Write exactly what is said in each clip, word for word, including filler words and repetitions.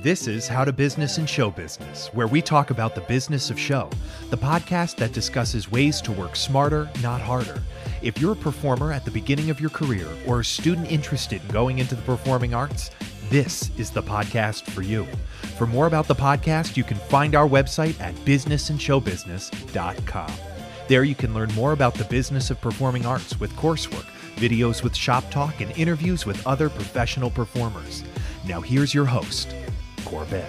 This is How to Business and Show Business, where we talk about the business of show, the podcast that discusses ways to work smarter, not harder. If you're a performer at the beginning of your career or a student interested in going into the performing arts, this is the podcast for you. For more about the podcast, you can find our website at business and show business dot com. There you can learn more about the business of performing arts with coursework, videos with shop talk, and interviews with other professional performers. Now here's your host, Corbett.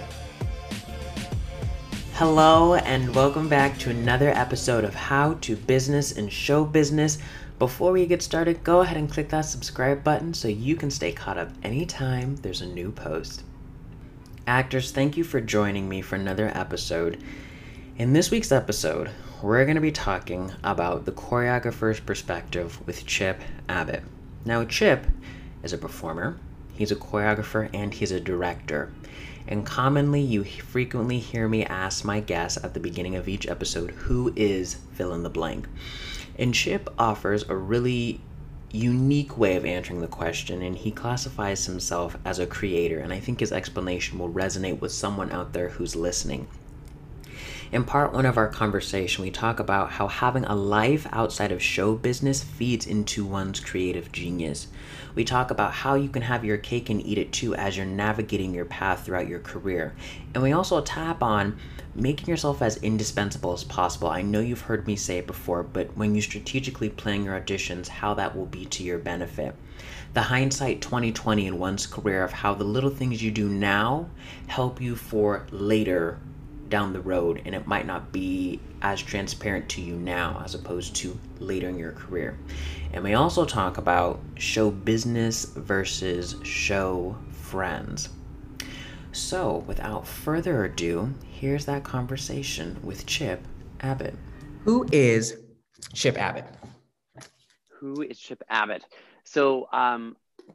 Hello and welcome back to another episode of How to Business and Show Business. Before we get started, go ahead and click that subscribe button so you can stay caught up anytime there's a new post. Actors, thank you for joining me for another episode. In this week's episode, we're going to be talking about the choreographer's perspective with Chip Abbott. Now, Chip is a performer, he's a choreographer, and he's a director. And commonly, you frequently hear me ask my guests at the beginning of each episode, who is fill in the blank? And Chip offers a really unique way of answering the question, and he classifies himself as a creator, and I think his explanation will resonate with someone out there who's listening. In part one of our conversation, we talk about how having a life outside of show business feeds into one's creative genius. We talk about how you can have your cake and eat it too as you're navigating your path throughout your career. And we also tap on making yourself as indispensable as possible. I know you've heard me say it before, but when you strategically plan your auditions, how that will be to your benefit. The hindsight twenty twenty in one's career of how the little things you do now help you for later down the road, and it might not be as transparent to you now as opposed to later in your career. And we also talk about show business versus show friends. So without further ado, here's that conversation with Chip Abbott. Who is Chip Abbott? Who is Chip Abbott? So um,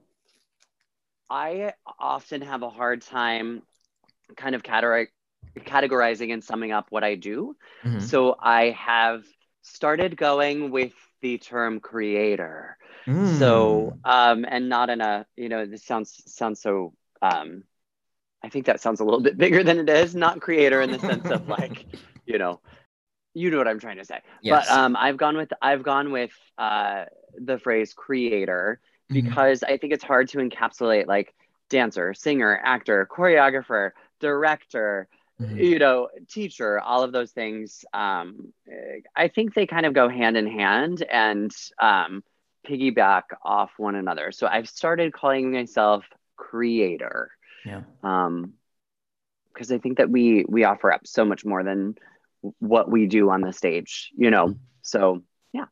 I often have a hard time kind of categorizing categorizing and summing up what I do. Mm-hmm. So I have started going with the term creator. Mm. So, um, and not in a, you know, this sounds, sounds so, um, I think that sounds a little bit bigger than it is, not creator in the sense of like, you know, you know what I'm trying to say. Yes. But um, I've gone with, I've gone with uh, the phrase creator because mm-hmm. I think it's hard to encapsulate like dancer, singer, actor, choreographer, director, Mm-hmm. you know, teacher, all of those things. Um, I think they kind of go hand in hand and um, piggyback off one another. So I've started calling myself creator. Yeah. Um, because I think that we we offer up so much more than what we do on the stage, you know. Mm-hmm. So yeah.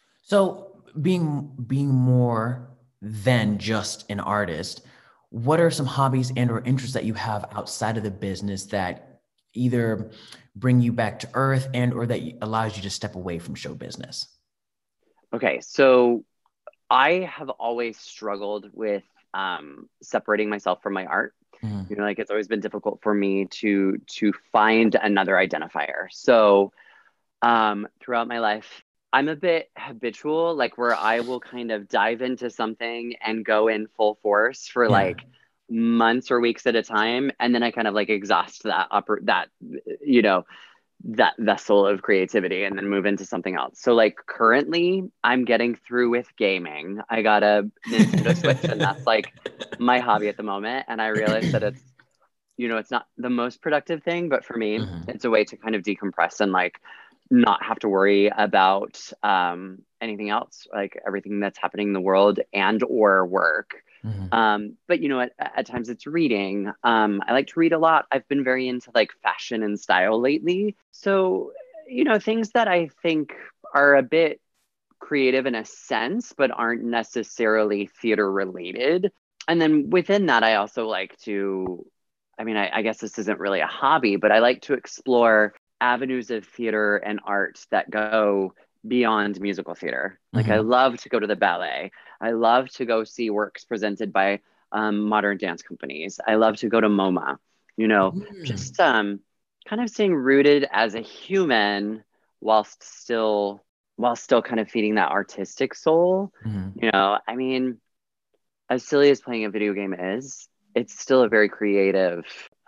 So being being more than just an artist, what are some hobbies and or interests that you have outside of the business that either bring you back to earth and or that allows you to step away from show business? Okay, so I have always struggled with um, separating myself from my art. Mm. You know, like it's always been difficult for me to to find another identifier. So um, throughout my life, I'm a bit habitual, like where I will kind of dive into something and go in full force for yeah. like months or weeks at a time, and then I kind of like exhaust that upper that you know that vessel of creativity and then move into something else. So like currently I'm getting through with gaming. I got a Nintendo Switch and that's like my hobby at the moment, and I realized that it's you know it's not the most productive thing, but for me mm-hmm. it's a way to kind of decompress and like not have to worry about um anything else, like everything that's happening in the world and or work. Mm-hmm. Um, but, you know, at, at times it's reading. Um, I like to read a lot. I've been very into like fashion and style lately. So, you know, things that I think are a bit creative in a sense, but aren't necessarily theater related. And then within that, I also like to, I mean, I, I guess this isn't really a hobby, but I like to explore avenues of theater and art that go beyond musical theater. Like mm-hmm. I love to go to the ballet. I love to go see works presented by um, modern dance companies. I love to go to MoMA, you know, mm. just um, kind of staying rooted as a human whilst still, while still kind of feeding that artistic soul. Mm-hmm. You know, I mean, as silly as playing a video game is, it's still a very creative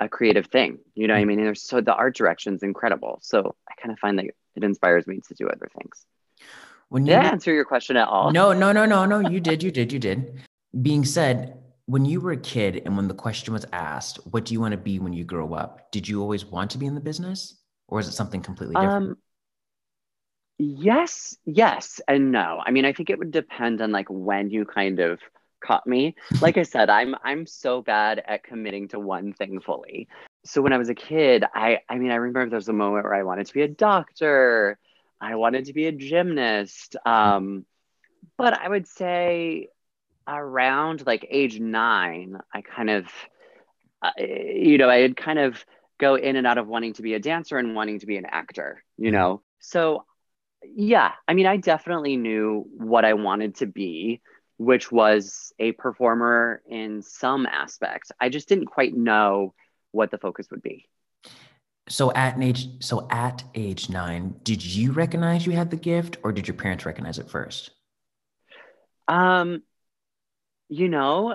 a creative thing. You know what I mean? And there's so the art direction is incredible. So I kind of find that it inspires me to do other things. When you, Did I answer your question at all? No, no, no, no, no. You did, you did, you did. Being said, when you were a kid and when the question was asked, what do you want to be when you grow up? Did you always want to be in the business, or is it something completely different? Um, yes, yes, and no. I mean, I think it would depend on like when you kind of caught me. Like I said, I'm I'm so bad at committing to one thing fully. So when I was a kid, I I mean, I remember there was a moment where I wanted to be a doctor. I wanted to be a gymnast. Um, but I would say around like age nine, I kind of, uh, you know, I'd kind of go in and out of wanting to be a dancer and wanting to be an actor, you know? So yeah, I mean, I definitely knew what I wanted to be, which was a performer in some aspects. I just didn't quite know what the focus would be. So at age, so at age nine, did you recognize you had the gift, or did your parents recognize it first? Um, you know,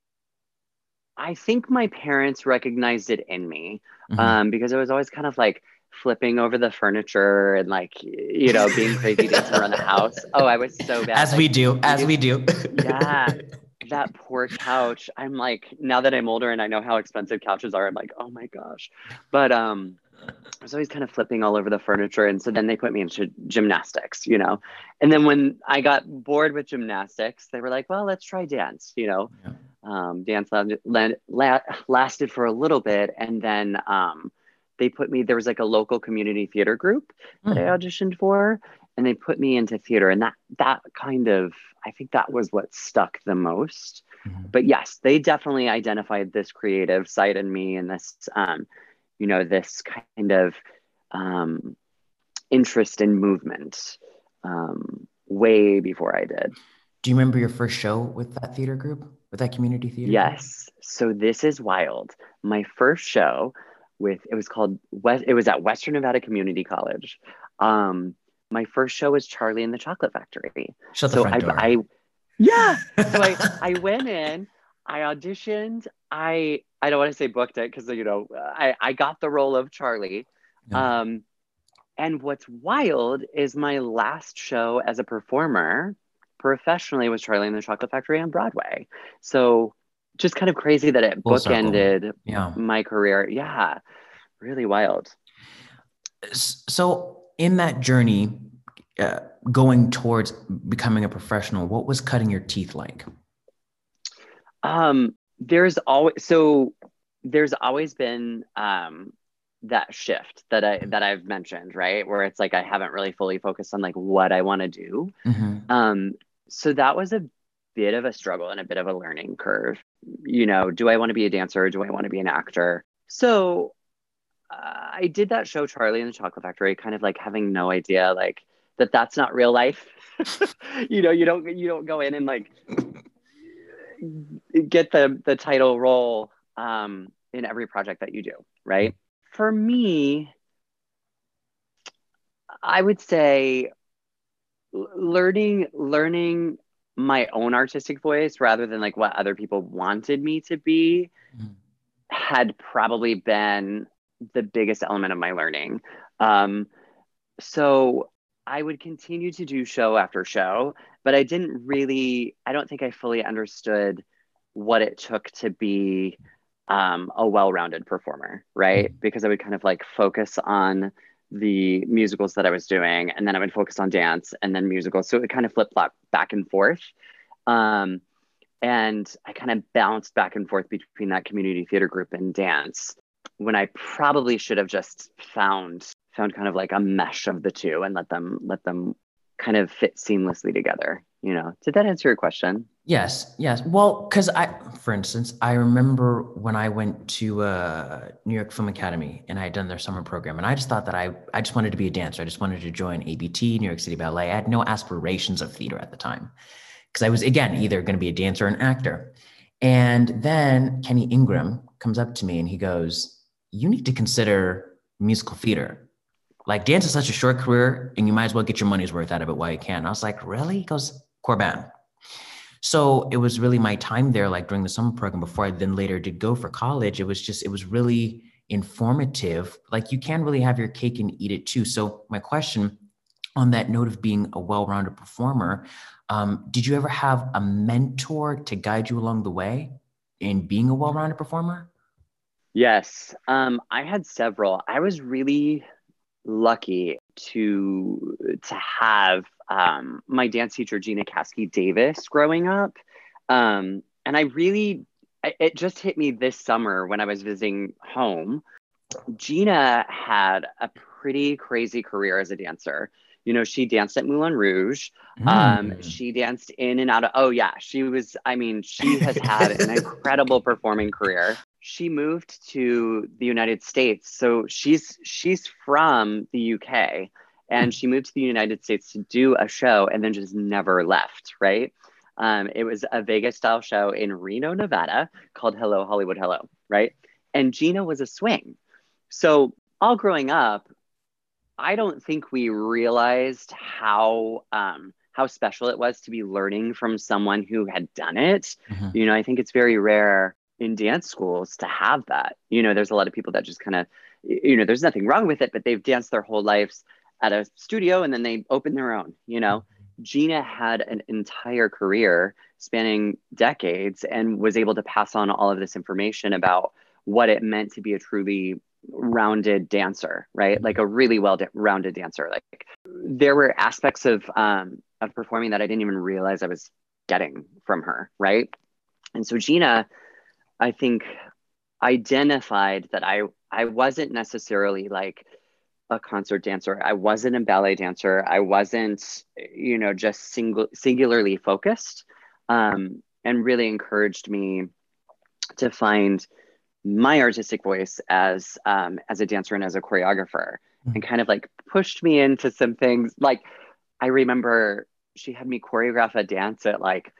I think my parents recognized it in me, mm-hmm. um, because I was always kind of like flipping over the furniture and like, you know, being crazy dancing around the house. Oh, I was so bad. As like, we do, as we do. Yeah. That poor couch. I'm like, now that I'm older and I know how expensive couches are, I'm like, oh my gosh. But um, I was always kind of flipping all over the furniture. And so then they put me into gymnastics, you know. And then when I got bored with gymnastics, they were like, well, let's try dance, you know. Yeah. Um, dance la- la- la- lasted for a little bit. And then um, they put me, there was like a local community theater group that mm. I auditioned for. And they put me into theater, and that that kind of, I think that was what stuck the most. Mm-hmm. But yes, they definitely identified this creative side in me, and this, um, you know, this kind of um, interest in movement um, way before I did. Do you remember your first show with that theater group, with that community theater? Yes. Group? So this is wild. My first show with, it was called, West, it was at Western Nevada Community College. Um, My first show was Charlie and the Chocolate Factory. Shut the so front I, door. I, yeah. So I, I went in, I auditioned. I, I don't want to say booked it because, you know, I, I got the role of Charlie. Yeah. Um, and what's wild is my last show as a performer professionally was Charlie and the Chocolate Factory on Broadway. So just kind of crazy that it Full bookended yeah. my career. Yeah. Really wild. So in that journey, uh, going towards becoming a professional, what was cutting your teeth like? Um, there's always, so there's always been um, that shift that I, that I've mentioned, right? Where it's like, I haven't really fully focused on like what I want to do. Mm-hmm. Um, so that was a bit of a struggle and a bit of a learning curve. You know, do I want to be a dancer? Or do I want to be an actor? So Uh, I did that show, Charlie and the Chocolate Factory, kind of like having no idea, like that that's not real life. you know, you don't you don't go in and like get the the title role um, in every project that you do, right? For me, I would say learning learning my own artistic voice rather than like what other people wanted me to be mm. had probably been the biggest element of my learning. Um, so I would continue to do show after show, but I didn't really, I don't think I fully understood what it took to be um, a well-rounded performer, right? Because I would kind of like focus on the musicals that I was doing, and then I would focus on dance and then musicals. So it kind of flip-flop back and forth. Um, and I kind of bounced back and forth between that community theater group and dance, when I probably should have just found found kind of like a mesh of the two and let them let them kind of fit seamlessly together. You know, did that answer your question? Yes, yes. Well, because I, for instance, I remember when I went to uh, New York Film Academy and I had done their summer program, and I just thought that I I just wanted to be a dancer. I just wanted to join A B T, New York City Ballet. I had no aspirations of theater at the time because I was, again, either going to be a dancer or an actor. And then Kenny Ingram comes up to me and he goes, you need to consider musical theater. Like, dance is such a short career and you might as well get your money's worth out of it while you can. And I was like, really? He goes, Corbin. So it was really my time there, like during the summer program before I then later did go for college. It was just, it was really informative. Like you can really have your cake and eat it too. So my question on that note of being a well-rounded performer, um, did you ever have a mentor to guide you along the way in being a well-rounded performer? Yes, um, I had several. I was really lucky to to have um, my dance teacher Gina Caskey Davis growing up, um, and I really it just hit me this summer when I was visiting home. Gina had a pretty crazy career as a dancer. You know, she danced at Moulin Rouge. Um, Mm. she danced in and out of, oh yeah, she was, I mean, she has had an incredible performing career. She moved to the United States. So she's she's from the U K and she moved to the United States to do a show and then just never left, right? Um, it was a Vegas style show in Reno, Nevada called Hello Hollywood Hello, right? And Gina was a swing. So all growing up, I don't think we realized how um, how special it was to be learning from someone who had done it. Mm-hmm. You know, I think it's very rare in dance schools to have that. You know, there's a lot of people that just kind of, you know, there's nothing wrong with it, but they've danced their whole lives at a studio and then they open their own, you know. Gina had an entire career spanning decades and was able to pass on all of this information about what it meant to be a truly rounded dancer, right? Like a really well rounded dancer. Like there were aspects of um, of performing that I didn't even realize I was getting from her, right? And so Gina, I think, identified that I I wasn't necessarily like a concert dancer. I wasn't a ballet dancer. I wasn't, you know, just single singularly focused, um, and really encouraged me to find my artistic voice as um, as a dancer and as a choreographer, mm-hmm. and kind of like pushed me into some things. Like I remember she had me choreograph a dance at like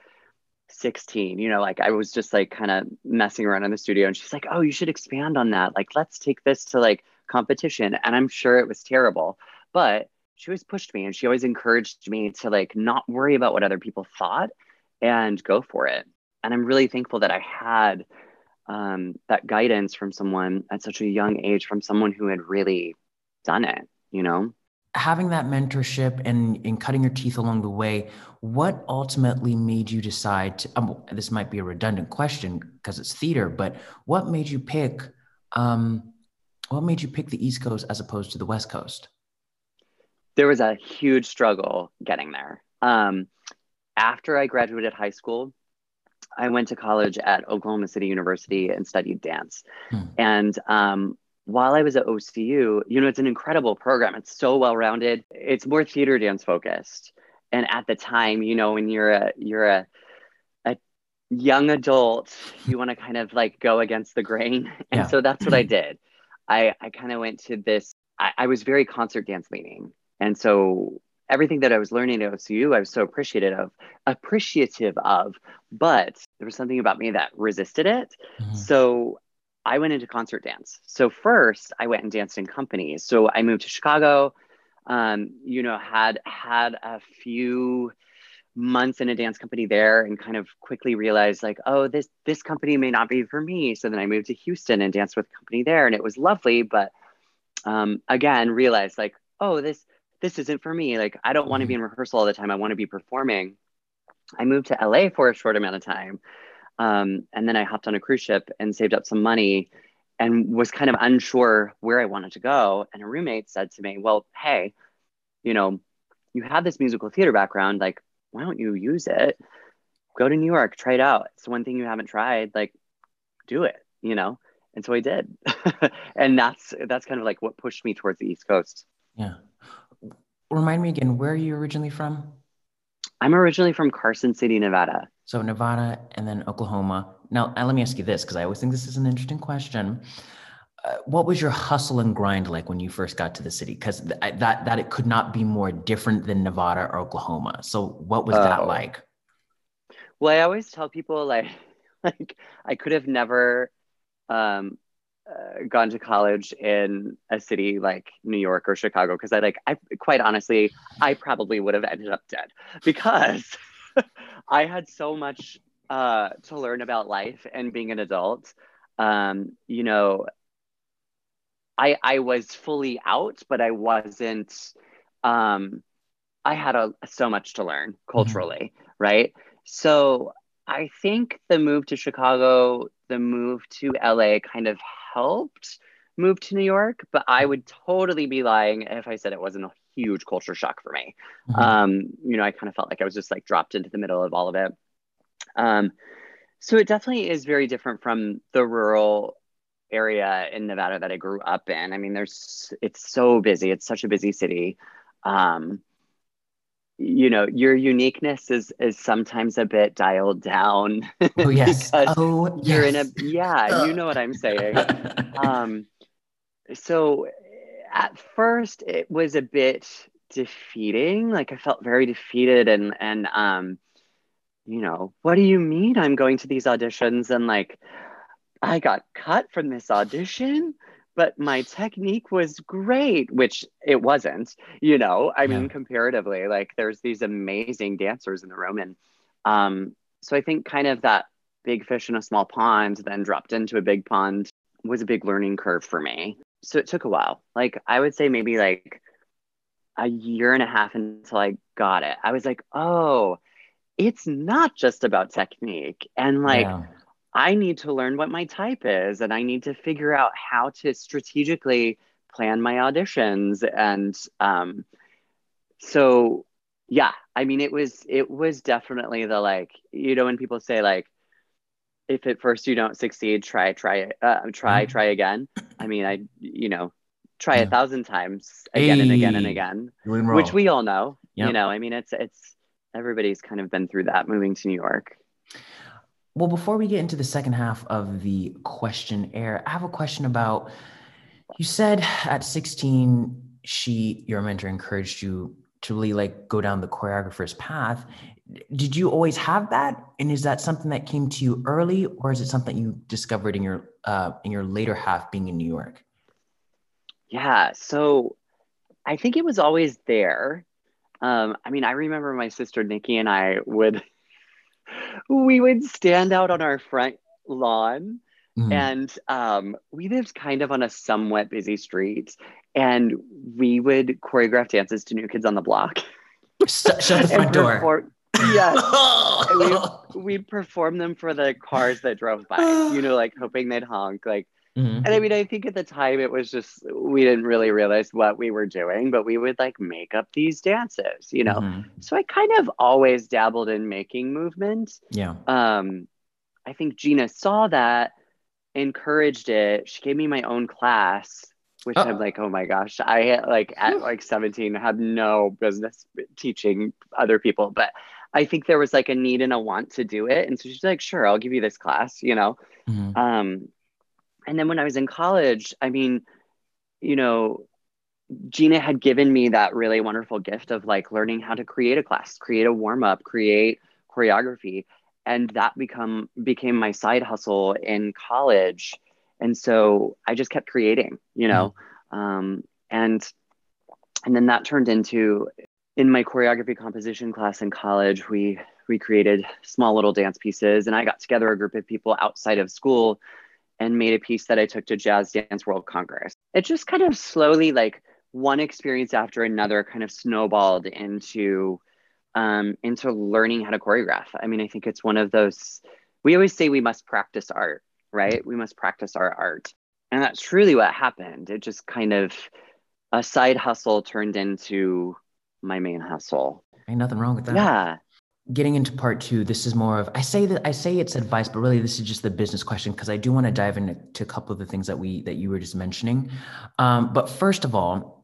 sixteen, you know, like I was just like kind of messing around in the studio and she's like, oh, you should expand on that. Like, let's take this to like competition. And I'm sure it was terrible, but she always pushed me and she always encouraged me to like not worry about what other people thought and go for it. And I'm really thankful that I had um, that guidance from someone at such a young age, from someone who had really done it, you know? Having that mentorship and, and cutting your teeth along the way, what ultimately made you decide to, um, this might be a redundant question because it's theater, but what made you pick, um, what made you pick the East Coast as opposed to the West Coast? There was a huge struggle getting there. Um, after I graduated high school, I went to college at Oklahoma City University and studied dance. Hmm. And um, while I was at O C U, you know, it's an incredible program. It's so well-rounded. It's more theater dance focused. And at the time, you know, when you're a you're a, a young adult, you want to kind of like go against the grain. And yeah. So that's what I did. I, I kind of went to this, I, I was very concert dance leaning. And so everything that I was learning at O C U, I was so appreciative of, appreciative of, but there was something about me that resisted it. Mm-hmm. So I went into concert dance. So first I went and danced in companies. So I moved to Chicago, um, you know, had, had a few months in a dance company there and kind of quickly realized like, oh, this, this company may not be for me. So then I moved to Houston and danced with a company there and it was lovely. But um, again, realized like, oh, this, this isn't for me. Like, I don't mm-hmm. want to be in rehearsal all the time. I want to be performing. I moved to L A for a short amount of time. Um, and then I hopped on a cruise ship and saved up some money and was kind of unsure where I wanted to go. And a roommate said to me, well, hey, you know, you have this musical theater background. Like, why don't you use it? Go to New York, try it out. It's one thing you haven't tried, like do it, you know? And so I did. And that's, that's kind of like what pushed me towards the East Coast. Yeah. Remind me again, where are you originally from? I'm originally from Carson City, Nevada. So Nevada and then Oklahoma. Now, let me ask you this, because I always think this is an interesting question. Uh, what was your hustle and grind like when you first got to the city? Because th- that that it could not be more different than Nevada or Oklahoma. So what was oh. that like? Well, I always tell people like, like I could have never um, uh, gone to college in a city like New York or Chicago because I like I quite honestly I probably would have ended up dead because I had so much uh, to learn about life and being an adult. Um, you know, I I was fully out, but I wasn't. Um, I had a, so much to learn culturally, mm-hmm. right? So I think the move to Chicago, the move to L A kind of helped move to New York, but I would totally be lying if I said it wasn't a huge culture shock for me. Mm-hmm. Um, you know, I kind of felt like I was just like dropped into the middle of all of it. Um, so it definitely is very different from the rural area in Nevada that I grew up in. I mean, there's, it's so busy. It's such a busy city. Um, you know, your uniqueness is is sometimes a bit dialed down. Oh yes. Oh you're yes. in a yeah, you know what I'm saying. um, so at first it was a bit defeating. Like I felt very defeated and and um, you know, what do you mean I'm going to these auditions and like I got cut from this audition? But my technique was great, which it wasn't, you know, I mean, yeah. comparatively, like there's these amazing dancers in the room. And um, so I think kind of that big fish in a small pond, then dropped into a big pond was a big learning curve for me. So it took a while. Like I would say maybe like a year and a half until I got it. I was like, oh, it's not just about technique. And like, yeah. I need to learn what my type is and I need to figure out how to strategically plan my auditions. And um, so, yeah, I mean, it was, it was definitely the, like, you know, when people say like, if at first you don't succeed, try, try, uh, try, try again. I mean, I, you know, try yeah. a thousand times again hey, and again and again, which we all know, yep. you know, I mean, it's, it's, everybody's kind of been through that moving to New York. Well, before we get into the second half of the questionnaire, I have a question about, you said at sixteen, she, your mentor encouraged you to really like go down the choreographer's path. Did you always have that? And is that something that came to you early or is it something you discovered in your, uh, in your later half being in New York? Yeah. So I think it was always there. Um, I mean, I remember my sister Nikki and I would, we would stand out on our front lawn mm. and um, we lived kind of on a somewhat busy street and we would choreograph dances to New Kids on the Block. Shut, shut the front door. Yes. we, we'd perform them for the cars that drove by, you know, like hoping they'd honk. Like, mm-hmm. And I mean, I think at the time it was just, we didn't really realize what we were doing, but we would like make up these dances, you know? Mm-hmm. So I kind of always dabbled in making movement. Yeah. Um, I think Gina saw that, encouraged it. She gave me my own class, which oh. I'm like, oh my gosh, I like at like seventeen had no business teaching other people, but I think there was like a need and a want to do it. And so she's like, sure, I'll give you this class, you know? Mm-hmm. Um, And then when I was in college, I mean, you know, Gina had given me that really wonderful gift of like learning how to create a class, create a warm up, create choreography. And that become became my side hustle in college. And so I just kept creating, you know, mm. um, and and then that turned into, in my choreography composition class in college, we we created small little dance pieces. And I got together a group of people outside of school and made a piece that I took to Jazz Dance World Congress. It just kind of slowly, like one experience after another, kind of snowballed into um, into learning how to choreograph. I mean, I think it's one of those, we always say we must practice art, right? We must practice our art. And that's truly what happened. It just kind of, a side hustle turned into my main hustle. Ain't nothing wrong with that. Yeah. Getting into part two, this is more of, I say that I say it's advice, but really this is just the business question, because I do want to dive into a couple of the things that we, that you were just mentioning. Um, but first of all,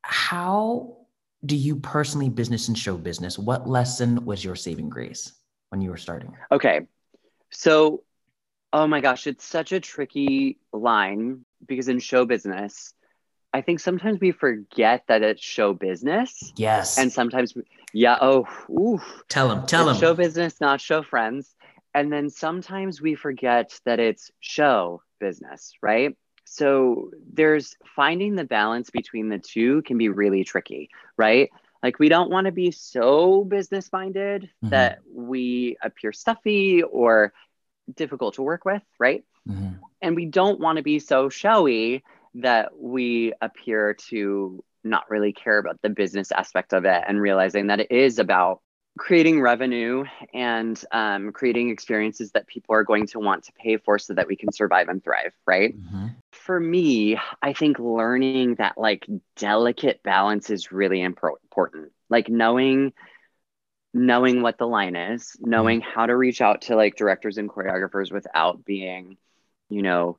how do you personally business and show business? What lesson was your saving grace when you were starting? Okay. So, oh my gosh, it's such a tricky line because in show business, I think sometimes we forget that it's show business. Yes. And sometimes, yeah, oh, oof. Tell them, tell them. Show business, not show friends. And then sometimes we forget that it's show business, right? So there's finding the balance between the two can be really tricky, right? Like, we don't want to be so business minded mm-hmm. that we appear stuffy or difficult to work with, right? Mm-hmm. And we don't want to be so showy that we appear to not really care about the business aspect of it, and realizing that it is about creating revenue and um, creating experiences that people are going to want to pay for so that we can survive and thrive, right? Mm-hmm. For me, I think learning that like delicate balance is really impor- important. Like knowing, knowing what the line is, knowing mm-hmm. how to reach out to like directors and choreographers without being, you know,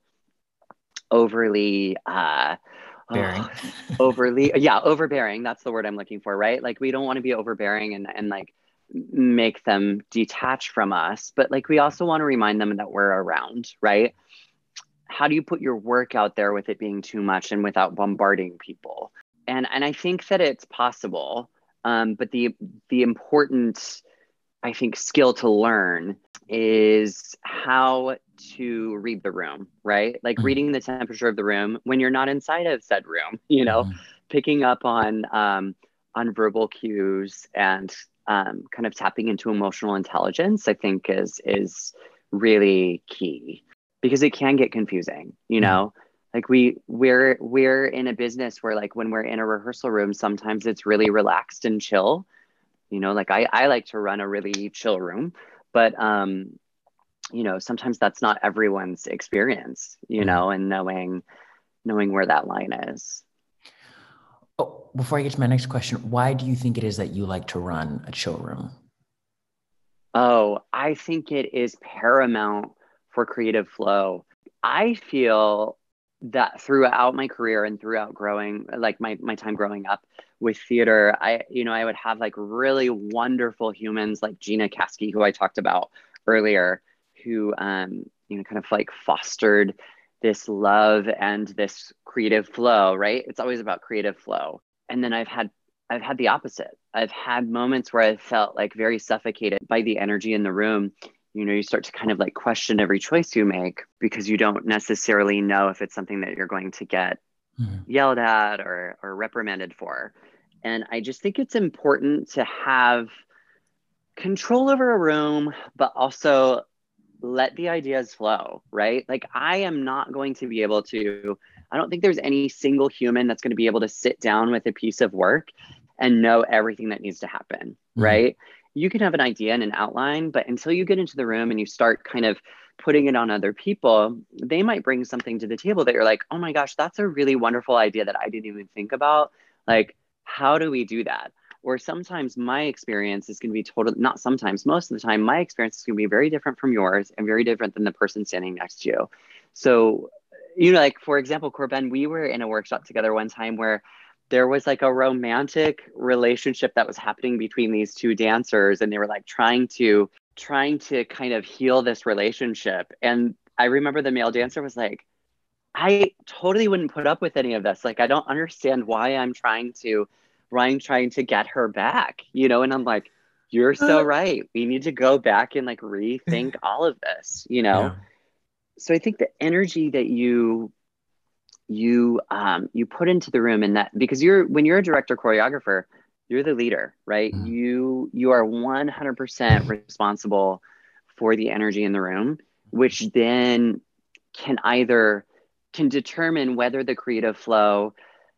overly, uh, bearing, oh, overly, yeah, overbearing. That's the word I'm looking for, right? Like we don't want to be overbearing and, and like make them detach from us, but like we also want to remind them that we're around, right? How do you put your work out there with it being too much and without bombarding people? And and I think that it's possible, um, but the the important, I think, skill to learn is how to read the room, right? Like mm-hmm. reading the temperature of the room when you're not inside of said room, you know, mm-hmm. picking up on um, on verbal cues and um, kind of tapping into emotional intelligence, I think is is really key, because it can get confusing, you know. Mm-hmm. Like we we're we're in a business where like when we're in a rehearsal room, sometimes it's really relaxed and chill. You know, like I, I like to run a really chill room, but, um, you know, sometimes that's not everyone's experience, you know, and knowing, knowing where that line is. Oh, before I get to my next question, why do you think it is that you like to run a chill room? Oh, I think it is paramount for creative flow. I feel that throughout my career and throughout growing, like my, my time growing up with theater, I, you know, I would have like really wonderful humans like Gina Caskey, who I talked about earlier, who, um, you know, kind of like fostered this love and this creative flow, right? It's always about creative flow. And then I've had, I've had the opposite. I've had moments where I felt like very suffocated by the energy in the room. You know, you start to kind of like question every choice you make because you don't necessarily know if it's something that you're going to get mm-hmm. yelled at or, or reprimanded for. And I just think it's important to have control over a room, but also let the ideas flow, right? Like I am not going to be able to, I don't think there's any single human that's going to be able to sit down with a piece of work and know everything that needs to happen, mm-hmm. right? You can have an idea and an outline, but until you get into the room and you start kind of putting it on other people, they might bring something to the table that you're like, oh my gosh, that's a really wonderful idea that I didn't even think about. Like, how do we do that? Or sometimes my experience is going to be total, not sometimes, most of the time, my experience is going to be very different from yours and very different than the person standing next to you. So, you know, like, for example, Corbin, we were in a workshop together one time where there was like a romantic relationship that was happening between these two dancers, and they were like trying to, trying to kind of heal this relationship. And I remember the male dancer was like, I totally wouldn't put up with any of this. Like, I don't understand why I'm trying to, why I'm trying to get her back, you know? And I'm like, you're so right. We need to go back and like rethink all of this, you know? Yeah. So I think the energy that you, you, um, you put into the room, and that, because you're, when you're a director choreographer, you're the leader, right? Mm. You, you are one hundred percent responsible for the energy in the room, which then can either, can determine whether the creative flow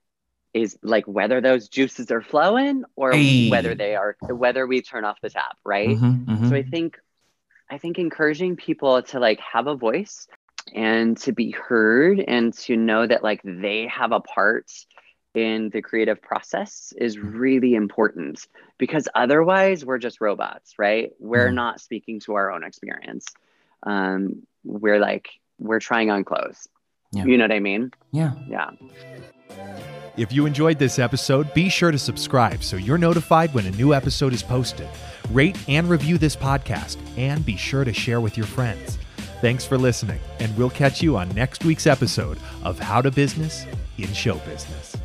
is like, whether those juices are flowing or hey. whether they are, whether we turn off the tap, right? Mm-hmm, mm-hmm. So I think, I think encouraging people to like have a voice and to be heard and to know that like they have a part in the creative process is really important, because otherwise we're just robots, right? We're mm. not speaking to our own experience. Um, we're like, we're trying on clothes. Yeah. You know what I mean? Yeah. Yeah. If you enjoyed this episode, be sure to subscribe so you're notified when a new episode is posted. Rate and review this podcast, and be sure to share with your friends. Thanks for listening, and we'll catch you on next week's episode of How to Business in Show Business.